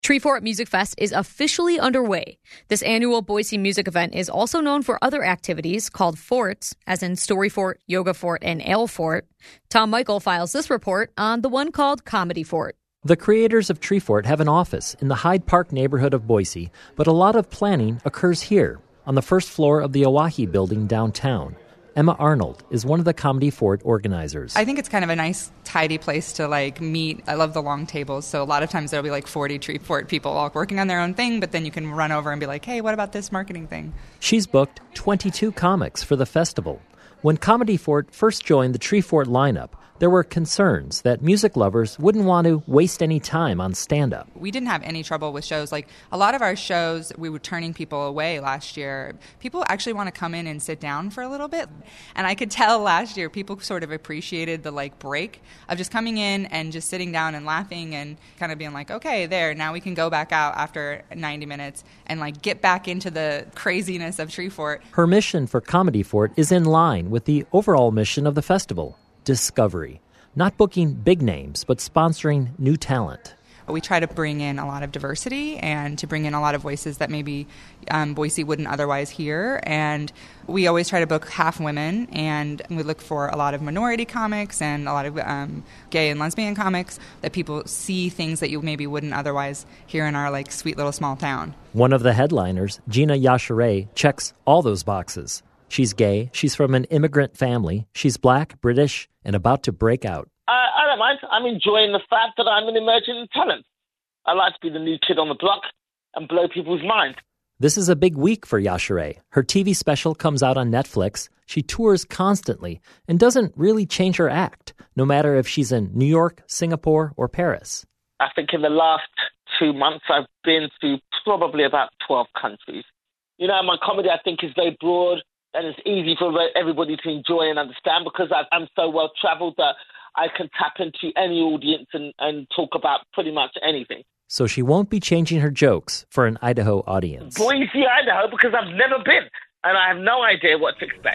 Treefort Music Fest is officially underway. This annual Boise music event is also known for other activities called Forts, as in Story Fort, Yoga Fort, and Ale Fort. Tom Michael files this report on the one called Comedy Fort. The creators of Treefort have an office in the Hyde Park neighborhood of Boise, but a lot of planning occurs here, on the first floor of the Oahe building downtown. Emma Arnold is one of the Comedy Fort organizers. I think it's kind of a nice, tidy place to meet. I love the long tables, so a lot of times there'll be 40 Treefort people all working on their own thing, but then you can run over and be like, hey, what about this marketing thing? She's booked 22 comics for the festival. When Comedy Fort first joined the Treefort lineup, there were concerns that music lovers wouldn't want to waste any time on stand-up. We didn't have any trouble with shows. A lot of our shows, we were turning people away last year. People actually want to come in and sit down for a little bit. And I could tell last year people sort of appreciated the break of just coming in and just sitting down and laughing and kind of being okay, there, now we can go back out after 90 minutes and get back into the craziness of Treefort. Her mission for Comedy Fort is in line with the overall mission of the festival. Discovery. Not booking big names, but sponsoring new talent. We try to bring in a lot of diversity and to bring in a lot of voices that maybe Boise wouldn't otherwise hear. And we always try to book half women, and we look for a lot of minority comics and a lot of gay and lesbian comics, that people see things that you maybe wouldn't otherwise hear in our sweet little small town. One of the headliners, Gina Yashere, checks all those boxes. She's gay, she's from an immigrant family, she's black, British, and about to break out. I don't mind. I'm enjoying the fact that I'm an emerging talent. I like to be the new kid on the block and blow people's minds. This is a big week for Yashere. Her TV special comes out on Netflix. She tours constantly and doesn't really change her act, no matter if she's in New York, Singapore, or Paris. I think in the last 2 months I've been to probably about 12 countries. My comedy I think is very broad, and it's easy for everybody to enjoy and understand because I'm so well-traveled that I can tap into any audience and talk about pretty much anything. So she won't be changing her jokes for an Idaho audience. Boise, Idaho, because I've never been, and I have no idea what to expect.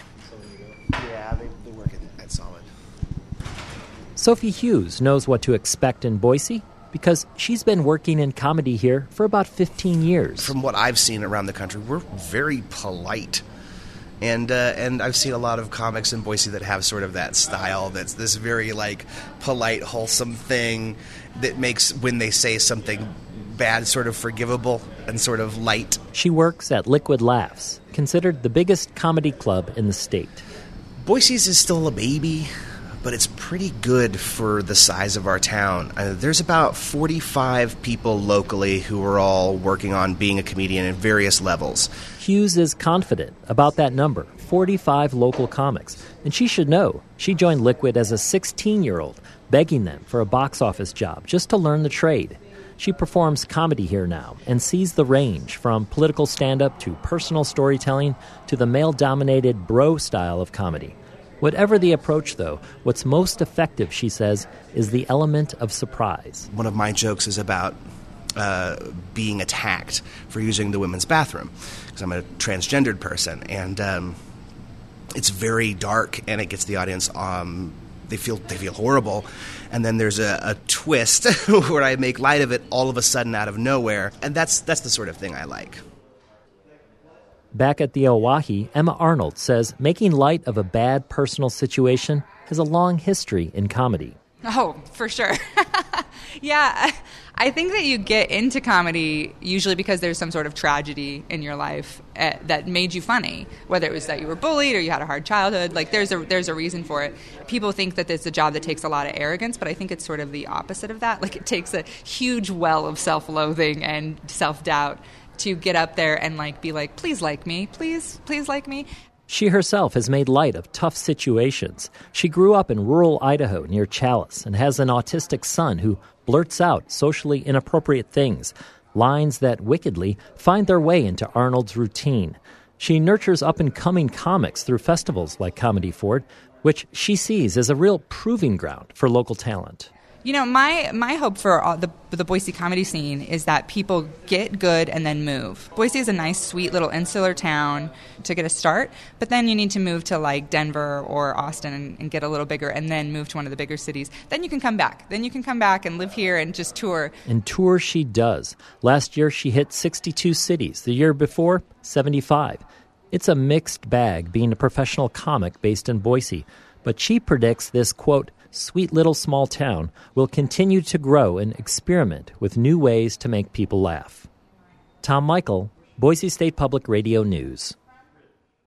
Yeah, they work at Solid. Sophie Hughes knows what to expect in Boise because she's been working in comedy here for about 15 years. From what I've seen around the country, we're very polite. And I've seen a lot of comics in Boise that have sort of that style that's this very, polite, wholesome thing that makes when they say something bad sort of forgivable and sort of light. She works at Liquid Laughs, considered the biggest comedy club in the state. Boise's is still a baby, but it's pretty good for the size of our town. There's about 45 people locally who are all working on being a comedian at various levels. Hughes is confident about that number, 45 local comics. And she should know. She joined Liquid as a 16-year-old, begging them for a box office job just to learn the trade. She performs comedy here now and sees the range from political stand-up to personal storytelling to the male-dominated bro style of comedy. Whatever the approach, though, what's most effective, she says, is the element of surprise. One of my jokes is about being attacked for using the women's bathroom, because I'm a transgendered person, and it's very dark, and it gets the audience, they feel horrible, and then there's a twist where I make light of it all of a sudden out of nowhere, and that's the sort of thing I like. Back at the Oahe, Emma Arnold says making light of a bad personal situation has a long history in comedy. Oh, for sure. Yeah, I think that you get into comedy usually because there's some sort of tragedy in your life that made you funny, whether it was that you were bullied or you had a hard childhood. There's a reason for it. People think that it's a job that takes a lot of arrogance, but I think it's sort of the opposite of that. It takes a huge well of self-loathing and self-doubt to get up there and be please like me, please like me. She herself has made light of tough situations. She grew up in rural Idaho near Challis and has an autistic son who blurts out socially inappropriate things, lines that wickedly find their way into Arnold's routine. She nurtures up-and-coming comics through festivals like Comedy Fort, which she sees as a real proving ground for local talent. You know, my hope for the Boise comedy scene is that people get good and then move. Boise is a nice, sweet little insular town to get a start, but then you need to move to like Denver or Austin and get a little bigger, and then move to one of the bigger cities. Then you can come back. Then you can come back and live here and just tour. And tour she does. Last year she hit 62 cities. The year before, 75. It's a mixed bag being a professional comic based in Boise, but she predicts this, quote, sweet little small town will continue to grow and experiment with new ways to make people laugh. Tom Michael, Boise State Public Radio News.